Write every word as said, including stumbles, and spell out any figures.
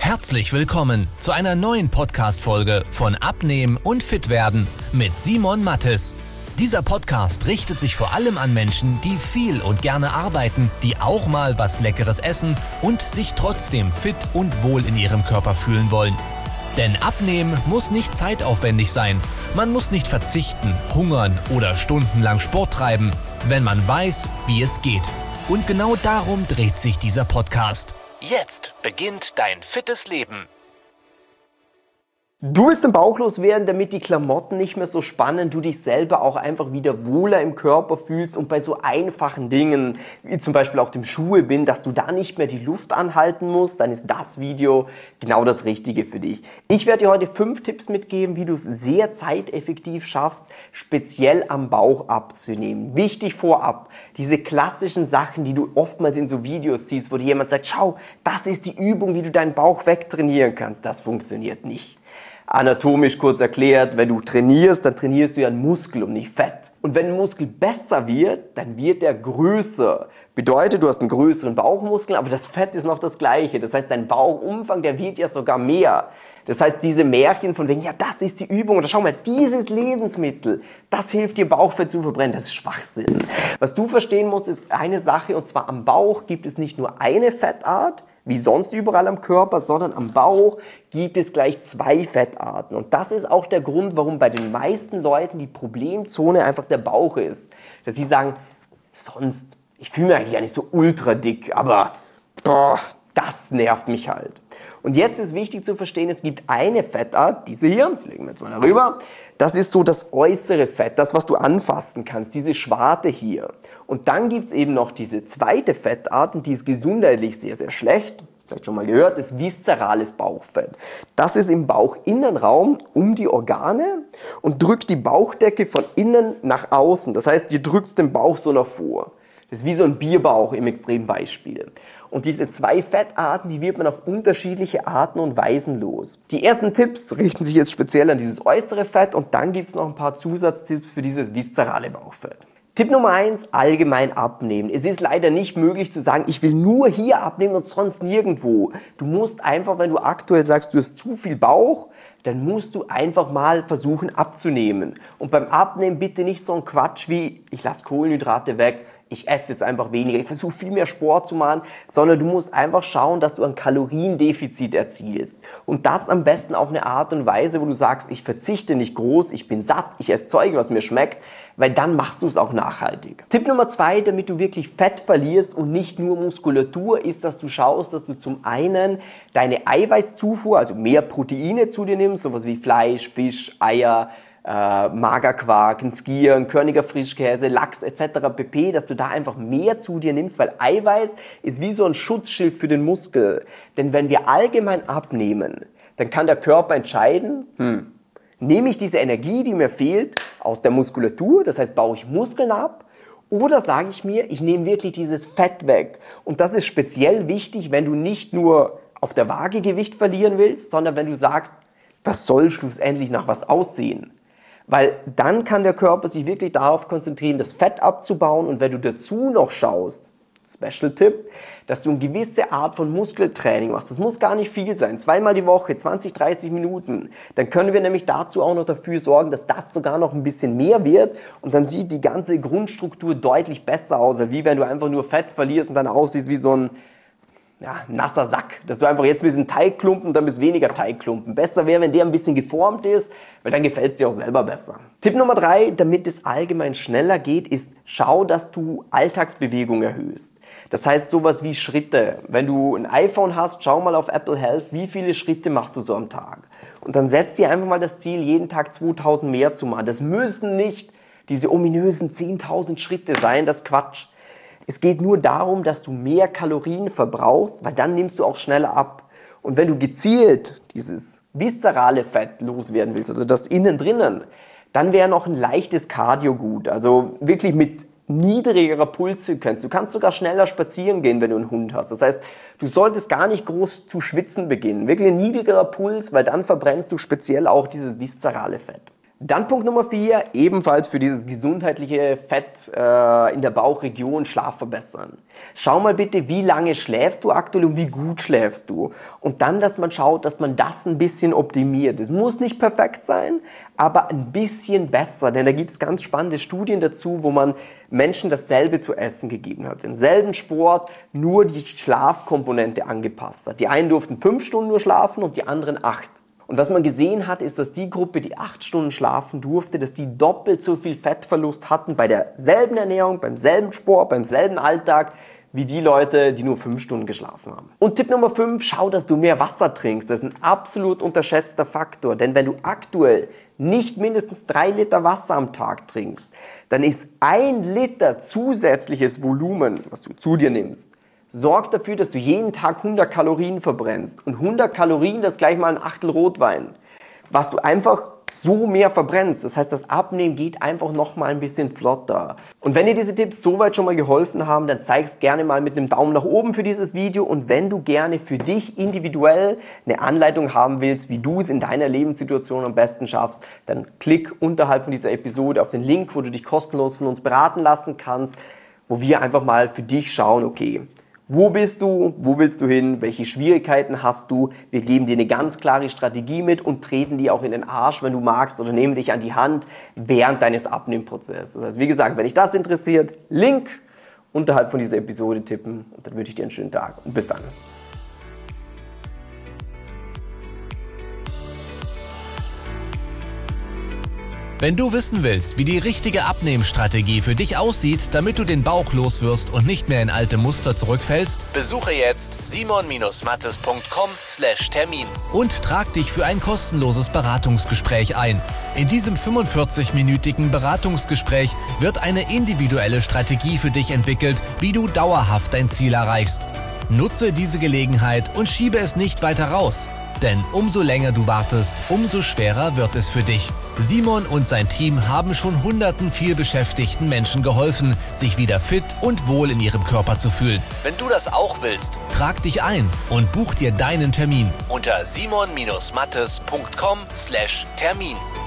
Herzlich willkommen zu einer neuen Podcast-Folge von Abnehmen und Fitwerden mit Simon Mattes. Dieser Podcast richtet sich vor allem an Menschen, die viel und gerne arbeiten, die auch mal was Leckeres essen und sich trotzdem fit und wohl in ihrem Körper fühlen wollen. Denn Abnehmen muss nicht zeitaufwendig sein. Man muss nicht verzichten, hungern oder stundenlang Sport treiben, wenn man weiß, wie es geht. Und genau darum dreht sich dieser Podcast. Jetzt beginnt dein fittes Leben. Du willst den Bauch loswerden, damit die Klamotten nicht mehr so spannen, du dich selber auch einfach wieder wohler im Körper fühlst und bei so einfachen Dingen, wie zum Beispiel auch dem Schuhe bin, dass du da nicht mehr die Luft anhalten musst, dann ist das Video genau das Richtige für dich. Ich werde dir heute fünf Tipps mitgeben, wie du es sehr zeiteffektiv schaffst, speziell am Bauch abzunehmen. Wichtig vorab, diese klassischen Sachen, die du oftmals in so Videos siehst, wo dir jemand sagt, schau, das ist die Übung, wie du deinen Bauch wegtrainieren kannst, das funktioniert nicht. Anatomisch kurz erklärt, wenn du trainierst, dann trainierst du ja einen Muskel und nicht Fett. Und wenn ein Muskel besser wird, dann wird er größer. Bedeutet, du hast einen größeren Bauchmuskel, aber das Fett ist noch das gleiche. Das heißt, dein Bauchumfang, der wird ja sogar mehr. Das heißt, diese Märchen von wegen, ja, das ist die Übung, oder schau mal, dieses Lebensmittel, das hilft dir, Bauchfett zu verbrennen, das ist Schwachsinn. Was du verstehen musst, ist eine Sache, und zwar am Bauch gibt es nicht nur eine Fettart, wie sonst überall am Körper, sondern am Bauch gibt es gleich zwei Fettarten. Und das ist auch der Grund, warum bei den meisten Leuten die Problemzone einfach der Bauch ist. Dass sie sagen, sonst, ich fühle mich eigentlich ja nicht so ultra dick, aber boah, das nervt mich halt. Und jetzt ist wichtig zu verstehen, es gibt eine Fettart, diese hier, die legen wir jetzt mal darüber, das ist so das äußere Fett, das, was du anfassen kannst, diese Schwarte hier. Und dann gibt es eben noch diese zweite Fettart, und die ist gesundheitlich sehr, sehr schlecht, vielleicht schon mal gehört, das viszerales Bauchfett. Das ist im Bauchinnenraum um die Organe und drückt die Bauchdecke von innen nach außen. Das heißt, ihr drückt den Bauch so nach vor. Das ist wie so ein Bierbauch im Extrembeispiel. Und diese zwei Fettarten, die wird man auf unterschiedliche Arten und Weisen los. Die ersten Tipps richten sich jetzt speziell an dieses äußere Fett, und dann gibt es noch ein paar Zusatztipps für dieses viszerale Bauchfett. Tipp Nummer eins, allgemein abnehmen. Es ist leider nicht möglich zu sagen, ich will nur hier abnehmen und sonst nirgendwo. Du musst einfach, wenn du aktuell sagst, du hast zu viel Bauch, dann musst du einfach mal versuchen abzunehmen. Und beim Abnehmen bitte nicht so ein Quatsch wie, ich lasse Kohlenhydrate weg, ich esse jetzt einfach weniger, ich versuche viel mehr Sport zu machen, sondern du musst einfach schauen, dass du ein Kaloriendefizit erzielst. Und das am besten auf eine Art und Weise, wo du sagst, ich verzichte nicht groß, ich bin satt, ich esse Zeug, was mir schmeckt, weil dann machst du es auch nachhaltig. Tipp Nummer zwei, damit du wirklich Fett verlierst und nicht nur Muskulatur, ist, dass du schaust, dass du zum einen deine Eiweißzufuhr, also mehr Proteine zu dir nimmst, sowas wie Fleisch, Fisch, Eier, Äh, Magerquark, ein Skier, ein Körniger Frischkäse, Lachs et cetera pp., dass du da einfach mehr zu dir nimmst, weil Eiweiß ist wie so ein Schutzschild für den Muskel. Denn wenn wir allgemein abnehmen, dann kann der Körper entscheiden, hm, nehme ich diese Energie, die mir fehlt, aus der Muskulatur, das heißt, baue ich Muskeln ab, oder sage ich mir, ich nehme wirklich dieses Fett weg. Und das ist speziell wichtig, wenn du nicht nur auf der Waage Gewicht verlieren willst, sondern wenn du sagst, das soll schlussendlich nach was aussehen. Weil dann kann der Körper sich wirklich darauf konzentrieren, das Fett abzubauen, und wenn du dazu noch schaust, Special-Tipp, dass du eine gewisse Art von Muskeltraining machst. Das muss gar nicht viel sein, zweimal die Woche, zwanzig, dreißig Minuten. Dann können wir nämlich dazu auch noch dafür sorgen, dass das sogar noch ein bisschen mehr wird, und dann sieht die ganze Grundstruktur deutlich besser aus, als wie wenn du einfach nur Fett verlierst und dann aussiehst wie so ein ja, nasser Sack, dass du einfach jetzt ein bisschen Teigklumpen und dann bist weniger Teigklumpen. Besser wäre, wenn der ein bisschen geformt ist, weil dann gefällt es dir auch selber besser. Tipp Nummer drei, damit es allgemein schneller geht, ist, schau, dass du Alltagsbewegung erhöhst. Das heißt sowas wie Schritte. Wenn du ein iPhone hast, schau mal auf Apple Health, wie viele Schritte machst du so am Tag. Und dann setz dir einfach mal das Ziel, jeden Tag zweitausend mehr zu machen. Das müssen nicht diese ominösen zehntausend Schritte sein, das ist Quatsch. Es geht nur darum, dass du mehr Kalorien verbrauchst, weil dann nimmst du auch schneller ab. Und wenn du gezielt dieses viszerale Fett loswerden willst, also das innen drinnen, dann wäre noch ein leichtes Cardio gut. Also wirklich mit niedrigerer Pulsfrequenz. Du kannst sogar schneller spazieren gehen, wenn du einen Hund hast. Das heißt, du solltest gar nicht groß zu schwitzen beginnen. Wirklich ein niedrigerer Puls, weil dann verbrennst du speziell auch dieses viszerale Fett. Dann Punkt Nummer vier, ebenfalls für dieses gesundheitliche Fett äh, in der Bauchregion, Schlaf verbessern. Schau mal bitte, wie lange schläfst du aktuell und wie gut schläfst du. Und dann, dass man schaut, dass man das ein bisschen optimiert. Es muss nicht perfekt sein, aber ein bisschen besser. Denn da gibt es ganz spannende Studien dazu, wo man Menschen dasselbe zu essen gegeben hat. Denselben Sport, nur die Schlafkomponente angepasst hat. Die einen durften fünf Stunden nur schlafen und die anderen acht. Und was man gesehen hat, ist, dass die Gruppe, die acht Stunden schlafen durfte, dass die doppelt so viel Fettverlust hatten bei derselben Ernährung, beim selben Sport, beim selben Alltag, wie die Leute, die nur fünf Stunden geschlafen haben. Und Tipp Nummer fünf, schau, dass du mehr Wasser trinkst. Das ist ein absolut unterschätzter Faktor. Denn wenn du aktuell nicht mindestens drei Liter Wasser am Tag trinkst, dann ist ein Liter zusätzliches Volumen, was du zu dir nimmst, sorgt dafür, dass du jeden Tag hundert Kalorien verbrennst. Und hundert Kalorien, das ist gleich mal ein Achtel Rotwein. Was du einfach so mehr verbrennst. Das heißt, das Abnehmen geht einfach noch mal ein bisschen flotter. Und wenn dir diese Tipps soweit schon mal geholfen haben, dann zeig's gerne mal mit einem Daumen nach oben für dieses Video. Und wenn du gerne für dich individuell eine Anleitung haben willst, wie du es in deiner Lebenssituation am besten schaffst, dann klick unterhalb von dieser Episode auf den Link, wo du dich kostenlos von uns beraten lassen kannst, wo wir einfach mal für dich schauen, okay, wo bist du? Wo willst du hin? Welche Schwierigkeiten hast du? Wir geben dir eine ganz klare Strategie mit und treten dir auch in den Arsch, wenn du magst, oder nehmen dich an die Hand während deines Abnehmprozesses. Das heißt, wie gesagt, wenn dich das interessiert, Link unterhalb von dieser Episode tippen und dann wünsche ich dir einen schönen Tag und bis dann. Wenn du wissen willst, wie die richtige Abnehmstrategie für dich aussieht, damit du den Bauch loswirst und nicht mehr in alte Muster zurückfällst, besuche jetzt simon mattes punkt com slash Termin und trag dich für ein kostenloses Beratungsgespräch ein. In diesem fünfundvierzig-minütigen Beratungsgespräch wird eine individuelle Strategie für dich entwickelt, wie du dauerhaft dein Ziel erreichst. Nutze diese Gelegenheit und schiebe es nicht weiter raus. Denn umso länger du wartest, umso schwerer wird es für dich. Simon und sein Team haben schon hunderten vielbeschäftigten Menschen geholfen, sich wieder fit und wohl in ihrem Körper zu fühlen. Wenn du das auch willst, trag dich ein und buch dir deinen Termin unter simon mattes punkt com slash Termin.